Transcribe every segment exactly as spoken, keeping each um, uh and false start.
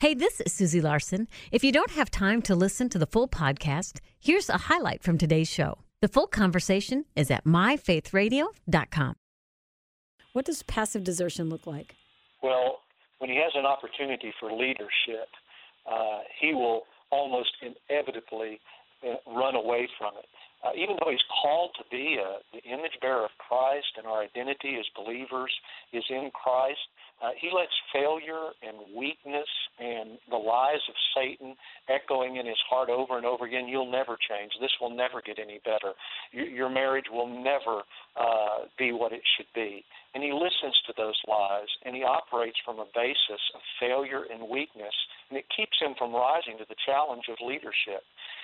Hey, this is Susie Larson. If you don't have time to listen to the full podcast, here's a highlight from today's show. The full conversation is at my faith radio dot com. What does passive desertion look like? Well, when he has an opportunity for leadership, uh, he will almost inevitably uh, run away from it. Uh, even though he's called to be a, the image bearer of Christ and our identity as believers is in Christ, uh, he lets failure and weakness and the lies of Satan echoing in his heart over and over again. You'll never change. This will never get any better. Your, your marriage will never uh, be what it should be. And he listens to those lies, and he operates from a basis of failure and weakness, and it keeps him from rising to the challenge of leadership.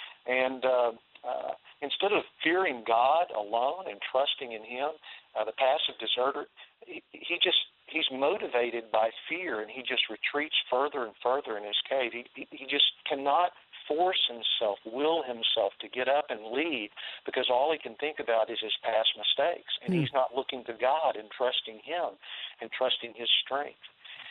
And uh, uh, instead of fearing God alone and trusting in him, uh, the passive deserter, he, he just he's motivated by fear, and he just retreats further and further in his cave. He, he, he just cannot force himself, will himself to get up and lead, because all he can think about is his past mistakes, and mm. he's not looking to God and trusting him and trusting his strength.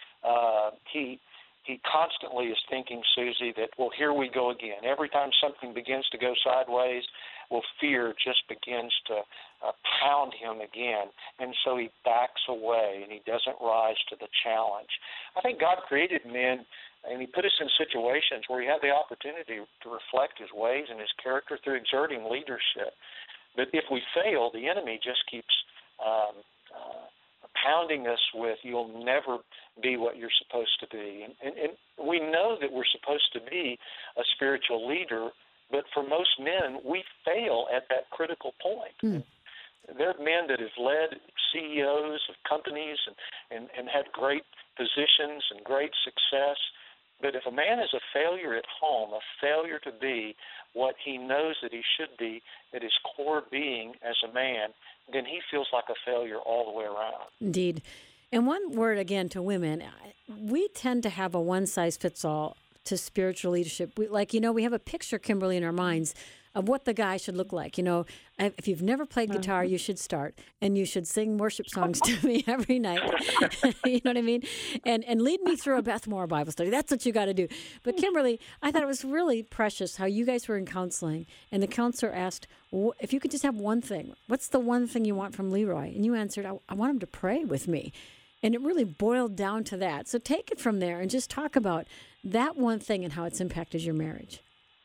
Uh, he He constantly is thinking, Susie, that, well, here we go again. Every time something begins to go sideways, well, fear just begins to uh, pound him again. And so he backs away, and he doesn't rise to the challenge. I think God created men, and he put us in situations where he had the opportunity to reflect his ways and his character through exerting leadership. But if we fail, the enemy just keeps um, uh, pounding us with, you'll never be what you're supposed to be. And, and, and we know that we're supposed to be a spiritual leader, but for most men, we fail at that critical point. Mm. There are men that have led C E Os of companies and, and, and had great positions and great success. But if a man is a failure at home, a failure to be what he knows that he should be at his core being as a man, then he feels like a failure all the way around. Indeed. And one word again to women, we tend to have a one-size-fits-all to spiritual leadership. We, like, you know, we have a picture, Kimberly, in our minds of what the guy should look like. You know, if you've never played guitar, you should start, and you should sing worship songs to me every night. You know what I mean? And and lead me through a Beth Moore Bible study. That's what you got to do. But Kimberly, I thought it was really precious how you guys were in counseling, and the counselor asked, if you could just have one thing, what's the one thing you want from Leroy? And you answered, I, I want him to pray with me. And it really boiled down to that. So take it from there and just talk about that one thing and how it's impacted your marriage.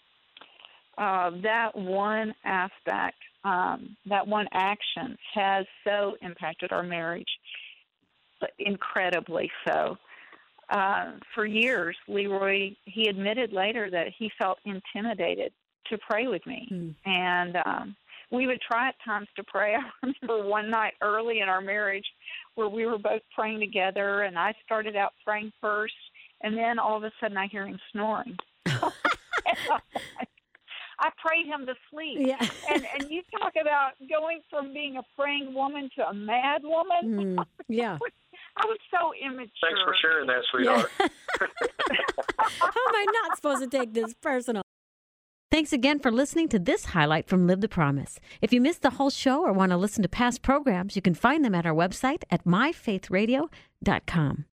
Uh, that one aspect, um, that one action has so impacted our marriage, incredibly so. Uh, for years, Leroy, he admitted later that he felt intimidated to pray with me. Mm. And um, we would try at times to pray. I remember one night early in our marriage where we were both praying together, and I started out praying first, and then all of a sudden I hear him snoring. I prayed him to sleep. Yeah. and and you talk about going from being a praying woman to a mad woman. Mm, yeah. I was so immature. Thanks for sharing that, sweetheart. Yeah. How am I not supposed to take this personal? Thanks again for listening to this highlight from Live the Promise. If you missed the whole show or want to listen to past programs, you can find them at our website at my faith radio dot com.